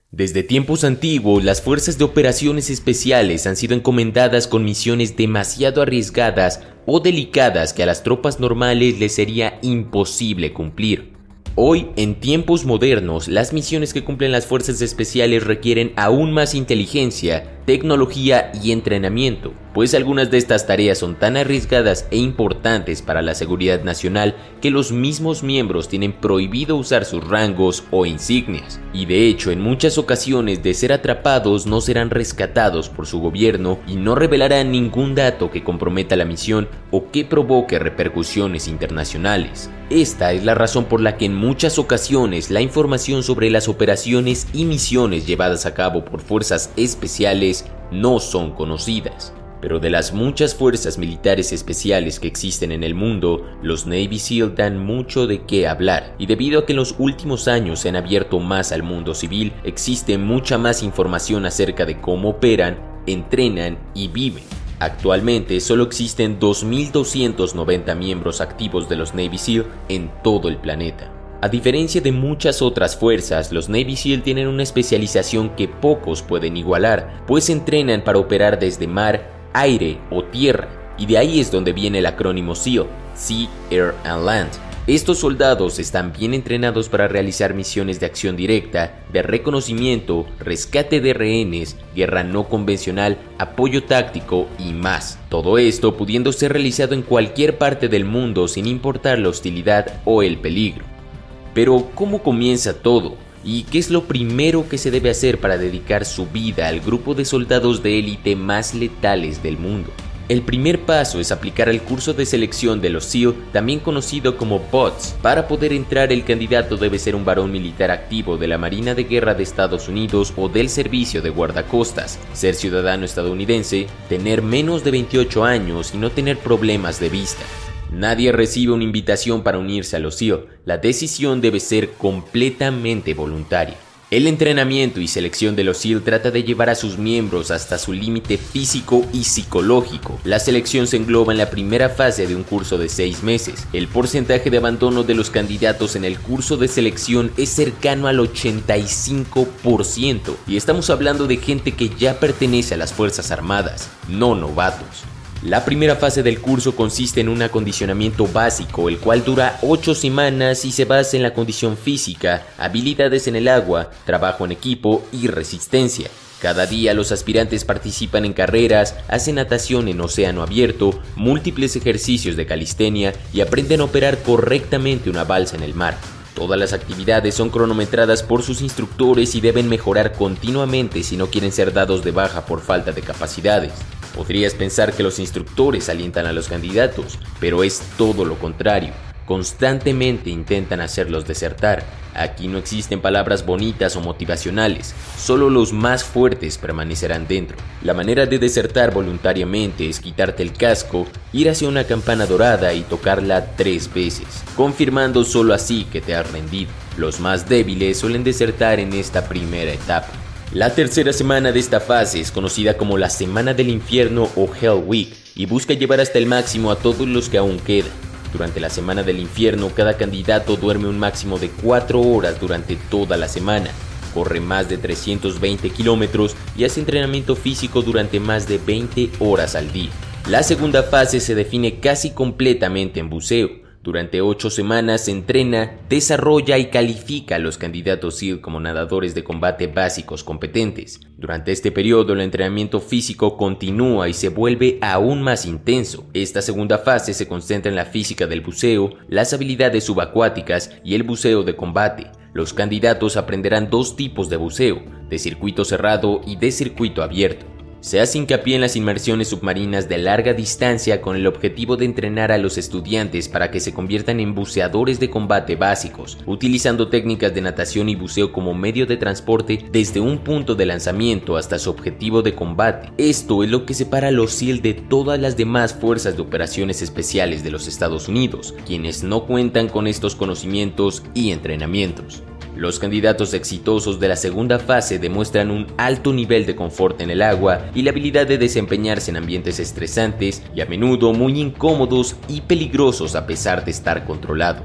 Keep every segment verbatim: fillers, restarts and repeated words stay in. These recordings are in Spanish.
Desde tiempos antiguos, las fuerzas de operaciones especiales han sido encomendadas con misiones demasiado arriesgadas o delicadas que a las tropas normales les sería imposible cumplir. Hoy, en tiempos modernos, las misiones que cumplen las fuerzas especiales requieren aún más inteligencia, tecnología y entrenamiento, pues algunas de estas tareas son tan arriesgadas e importantes para la seguridad nacional que los mismos miembros tienen prohibido usar sus rangos o insignias, y de hecho en muchas ocasiones de ser atrapados no serán rescatados por su gobierno y no revelarán ningún dato que comprometa la misión o que provoque repercusiones internacionales. Esta es la razón por la que en muchas ocasiones la información sobre las operaciones y misiones llevadas a cabo por fuerzas especiales no son conocidas. Pero de las muchas fuerzas militares especiales que existen en el mundo, los Navy SEAL dan mucho de qué hablar, y debido a que en los últimos años se han abierto más al mundo civil, existe mucha más información acerca de cómo operan, entrenan y viven. Actualmente solo existen dos mil doscientos noventa miembros activos de los Navy SEAL en todo el planeta. A diferencia de muchas otras fuerzas, los Navy SEAL tienen una especialización que pocos pueden igualar, pues entrenan para operar desde mar, aire o tierra, y de ahí es donde viene el acrónimo SEAL, Sea, Air and Land. Estos soldados están bien entrenados para realizar misiones de acción directa, de reconocimiento, rescate de rehenes, guerra no convencional, apoyo táctico y más. Todo esto pudiendo ser realizado en cualquier parte del mundo sin importar la hostilidad o el peligro. Pero, ¿cómo comienza todo? ¿Y qué es lo primero que se debe hacer para dedicar su vida al grupo de soldados de élite más letales del mundo? El primer paso es aplicar el curso de selección de los SEAL, también conocido como B O T S. Para poder entrar, el candidato debe ser un varón militar activo de la Marina de Guerra de Estados Unidos o del Servicio de Guardacostas, ser ciudadano estadounidense, tener menos de veintiocho años y no tener problemas de vista. Nadie recibe una invitación para unirse a los SEAL, la decisión debe ser completamente voluntaria. El entrenamiento y selección de los SEAL trata de llevar a sus miembros hasta su límite físico y psicológico. La selección se engloba en la primera fase de un curso de seis meses. El porcentaje de abandono de los candidatos en el curso de selección es cercano al ochenta y cinco por ciento, y estamos hablando de gente que ya pertenece a las Fuerzas Armadas, no novatos. La primera fase del curso consiste en un acondicionamiento básico, el cual dura ocho semanas y se basa en la condición física, habilidades en el agua, trabajo en equipo y resistencia. Cada día los aspirantes participan en carreras, hacen natación en océano abierto, múltiples ejercicios de calistenia y aprenden a operar correctamente una balsa en el mar. Todas las actividades son cronometradas por sus instructores y deben mejorar continuamente si no quieren ser dados de baja por falta de capacidades. Podrías pensar que los instructores alientan a los candidatos, pero es todo lo contrario. Constantemente intentan hacerlos desertar. Aquí no existen palabras bonitas o motivacionales, solo los más fuertes permanecerán dentro. La manera de desertar voluntariamente es quitarte el casco, ir hacia una campana dorada y tocarla tres veces, confirmando solo así que te has rendido. Los más débiles suelen desertar en esta primera etapa. La tercera semana de esta fase es conocida como la Semana del Infierno o Hell Week y busca llevar hasta el máximo a todos los que aún quedan. Durante la Semana del Infierno, cada candidato duerme un máximo de cuatro horas durante toda la semana, corre más de trescientos veinte kilómetros y hace entrenamiento físico durante más de veinte horas al día. La segunda fase se define casi completamente en buceo. Durante ocho semanas se entrena, desarrolla y califica a los candidatos SEAL como nadadores de combate básicos competentes. Durante este periodo el entrenamiento físico continúa y se vuelve aún más intenso. Esta segunda fase se concentra en la física del buceo, las habilidades subacuáticas y el buceo de combate. Los candidatos aprenderán dos tipos de buceo, de circuito cerrado y de circuito abierto. Se hace hincapié en las inmersiones submarinas de larga distancia con el objetivo de entrenar a los estudiantes para que se conviertan en buceadores de combate básicos, utilizando técnicas de natación y buceo como medio de transporte desde un punto de lanzamiento hasta su objetivo de combate. Esto es lo que separa a los SEAL de todas las demás fuerzas de operaciones especiales de los Estados Unidos, quienes no cuentan con estos conocimientos y entrenamientos. Los candidatos exitosos de la segunda fase demuestran un alto nivel de confort en el agua y la habilidad de desempeñarse en ambientes estresantes y a menudo muy incómodos y peligrosos a pesar de estar controlados.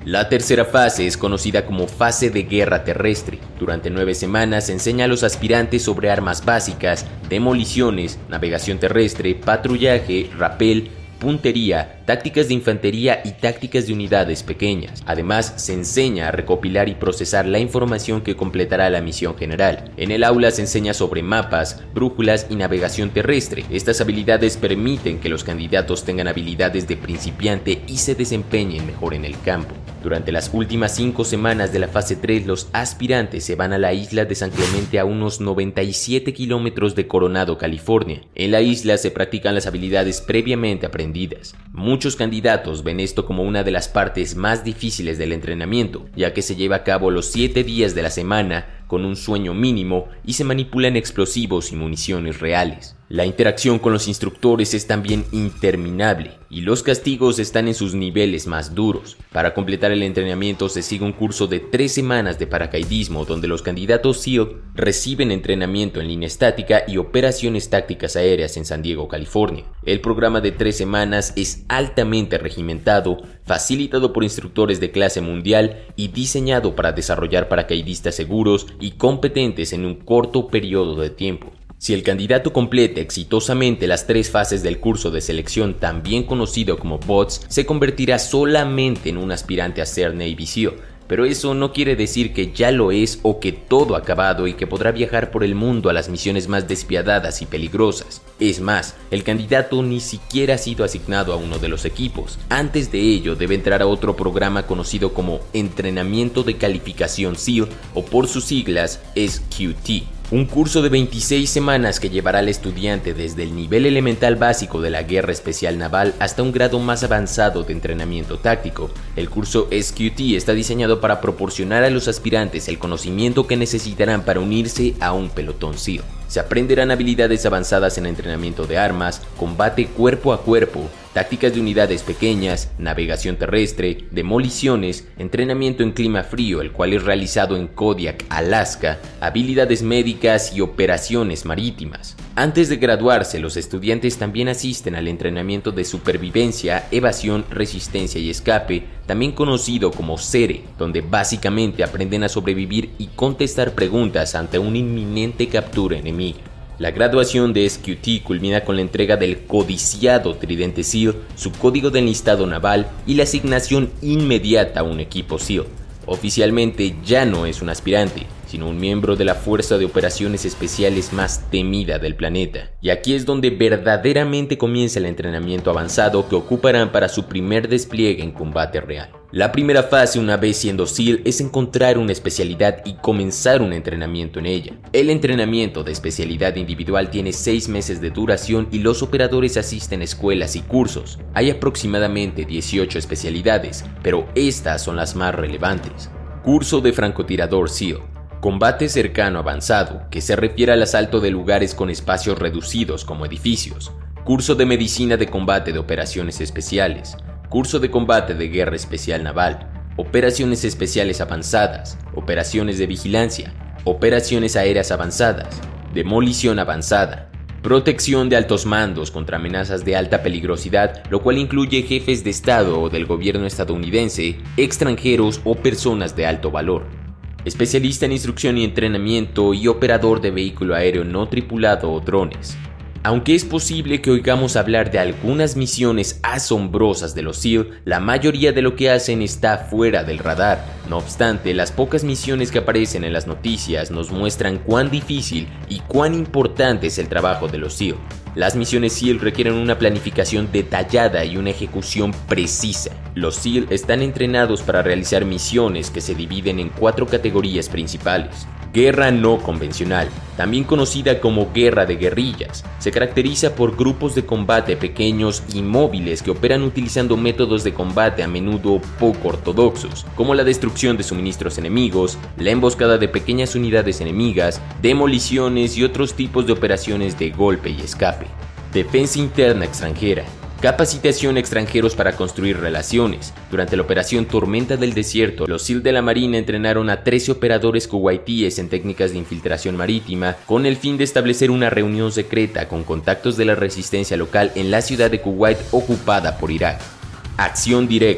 La tercera fase es conocida como fase de guerra terrestre. Durante nueve semanas se enseña a los aspirantes sobre armas básicas, demoliciones, navegación terrestre, patrullaje, rappel, puntería, tácticas de infantería y tácticas de unidades pequeñas. Además, se enseña a recopilar y procesar la información que completará la misión general. En el aula se enseña sobre mapas, brújulas y navegación terrestre. Estas habilidades permiten que los candidatos tengan habilidades de principiante y se desempeñen mejor en el campo. Durante las últimas cinco semanas de la fase tres, los aspirantes se van a la isla de San Clemente a unos noventa y siete kilómetros de Coronado, California. En la isla se practican las habilidades previamente aprendidas. Muchos candidatos ven esto como una de las partes más difíciles del entrenamiento, ya que se lleva a cabo los siete días de la semana con un sueño mínimo y se manipulan explosivos y municiones reales. La interacción con los instructores es también interminable y los castigos están en sus niveles más duros. Para completar el entrenamiento se sigue un curso de tres semanas de paracaidismo donde los candidatos SEAL reciben entrenamiento en línea estática y operaciones tácticas aéreas en San Diego, California. El programa de tres semanas es altamente regimentado, facilitado por instructores de clase mundial y diseñado para desarrollar paracaidistas seguros y competentes en un corto periodo de tiempo. Si el candidato completa exitosamente las tres fases del curso de selección, también conocido como B O T S, se convertirá solamente en un aspirante a ser Navy SEAL. Pero eso no quiere decir que ya lo es o que todo ha acabado y que podrá viajar por el mundo a las misiones más despiadadas y peligrosas. Es más, el candidato ni siquiera ha sido asignado a uno de los equipos. Antes de ello debe entrar a otro programa conocido como Entrenamiento de Calificación SEAL o por sus siglas S Q T. Un curso de veintiséis semanas que llevará al estudiante desde el nivel elemental básico de la Guerra Especial Naval hasta un grado más avanzado de entrenamiento táctico. El curso S Q T está diseñado para proporcionar a los aspirantes el conocimiento que necesitarán para unirse a un pelotón SEAL. Se aprenderán habilidades avanzadas en entrenamiento de armas, combate cuerpo a cuerpo, tácticas de unidades pequeñas, navegación terrestre, demoliciones, entrenamiento en clima frío, el cual es realizado en Kodiak, Alaska, habilidades médicas y operaciones marítimas. Antes de graduarse, los estudiantes también asisten al entrenamiento de supervivencia, evasión, resistencia y escape, también conocido como S E R E, donde básicamente aprenden a sobrevivir y contestar preguntas ante una inminente captura enemiga. La graduación de S Q T culmina con la entrega del codiciado Tridente SEAL, su código de enlistado naval y la asignación inmediata a un equipo SEAL. Oficialmente ya no es un aspirante, sino un miembro de la Fuerza de Operaciones Especiales más temida del planeta. Y aquí es donde verdaderamente comienza el entrenamiento avanzado que ocuparán para su primer despliegue en combate real. La primera fase, una vez siendo SEAL, es encontrar una especialidad y comenzar un entrenamiento en ella. El entrenamiento de especialidad individual tiene seis meses de duración y los operadores asisten a escuelas y cursos. Hay aproximadamente dieciocho especialidades, pero estas son las más relevantes. Curso de francotirador SEAL. Combate cercano avanzado, que se refiere al asalto de lugares con espacios reducidos como edificios. Curso de medicina de combate de operaciones especiales. Curso de combate de guerra especial naval. Operaciones especiales avanzadas. Operaciones de vigilancia. Operaciones aéreas avanzadas. Demolición avanzada. Protección de altos mandos contra amenazas de alta peligrosidad, lo cual incluye jefes de Estado o del gobierno estadounidense, extranjeros o personas de alto valor. Especialista en instrucción y entrenamiento y operador de vehículo aéreo no tripulado o drones. Aunque es posible que oigamos hablar de algunas misiones asombrosas de los SEAL, la mayoría de lo que hacen está fuera del radar. No obstante, las pocas misiones que aparecen en las noticias nos muestran cuán difícil y cuán importante es el trabajo de los SEAL. Las misiones SEAL requieren una planificación detallada y una ejecución precisa. Los SEAL están entrenados para realizar misiones que se dividen en cuatro categorías principales. Guerra no convencional, también conocida como guerra de guerrillas, se caracteriza por grupos de combate pequeños y móviles que operan utilizando métodos de combate a menudo poco ortodoxos, como la destrucción de suministros enemigos, la emboscada de pequeñas unidades enemigas, demoliciones y otros tipos de operaciones de golpe y escape. Defensa interna extranjera. Capacitación a extranjeros para construir relaciones. Durante la operación Tormenta del Desierto, los SEAL de la Marina entrenaron a trece operadores kuwaitíes en técnicas de infiltración marítima con el fin de establecer una reunión secreta con contactos de la resistencia local en la ciudad de Kuwait ocupada por Irak. Acción directa.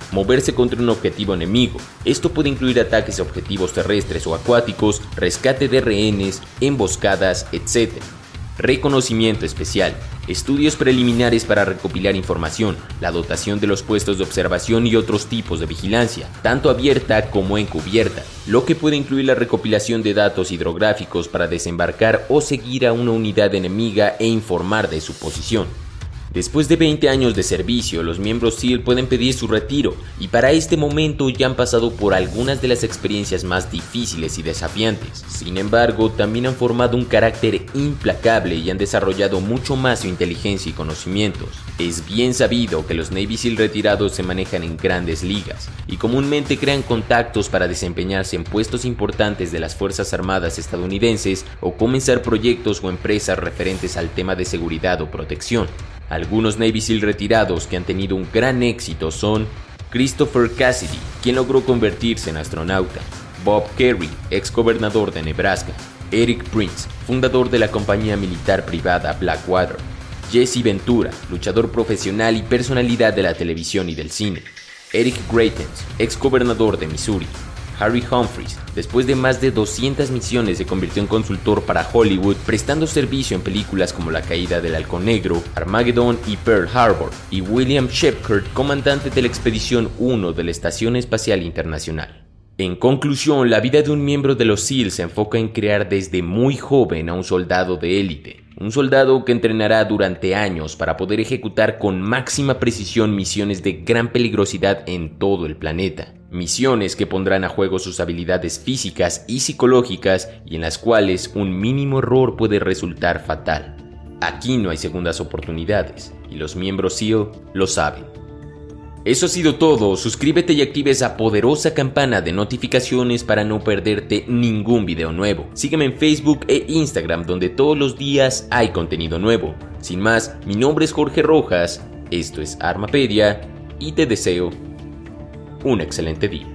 moverse contra un objetivo enemigo. Esto puede incluir ataques a objetivos terrestres o acuáticos, rescate de rehenes, emboscadas, etcétera. Reconocimiento especial. Estudios preliminares para recopilar información, la dotación de los puestos de observación y otros tipos de vigilancia, tanto abierta como encubierta, lo que puede incluir la recopilación de datos hidrográficos para desembarcar o seguir a una unidad enemiga e informar de su posición. Después de veinte años de servicio, los miembros SEAL pueden pedir su retiro y para este momento ya han pasado por algunas de las experiencias más difíciles y desafiantes. Sin embargo, también han formado un carácter implacable y han desarrollado mucho más su inteligencia y conocimientos. Es bien sabido que los Navy SEAL retirados se manejan en grandes ligas y comúnmente crean contactos para desempeñarse en puestos importantes de las Fuerzas Armadas estadounidenses o comenzar proyectos o empresas referentes al tema de seguridad o protección. Algunos Navy SEAL retirados que han tenido un gran éxito son Christopher Cassidy, quien logró convertirse en astronauta, Bob Kerrey, ex gobernador de Nebraska, Eric Prince, fundador de la compañía militar privada Blackwater, Jesse Ventura, luchador profesional y personalidad de la televisión y del cine, Eric Greitens, ex gobernador de Missouri, Harry Humphreys, después de más de doscientas misiones se convirtió en consultor para Hollywood, prestando servicio en películas como La caída del halcón negro, Armageddon y Pearl Harbor, y William Shepard, comandante de la Expedición uno de la Estación Espacial Internacional. En conclusión, la vida de un miembro de los SEAL se enfoca en crear desde muy joven a un soldado de élite, un soldado que entrenará durante años para poder ejecutar con máxima precisión misiones de gran peligrosidad en todo el planeta. Misiones que pondrán a juego sus habilidades físicas y psicológicas y en las cuales un mínimo error puede resultar fatal. Aquí no hay segundas oportunidades y los miembros SEAL lo saben. Eso ha sido todo, suscríbete y activa esa poderosa campana de notificaciones para no perderte ningún video nuevo. Sígueme en Facebook e Instagram donde todos los días hay contenido nuevo. Sin más, mi nombre es Jorge Rojas, esto es Armapedia y te deseo un excelente día.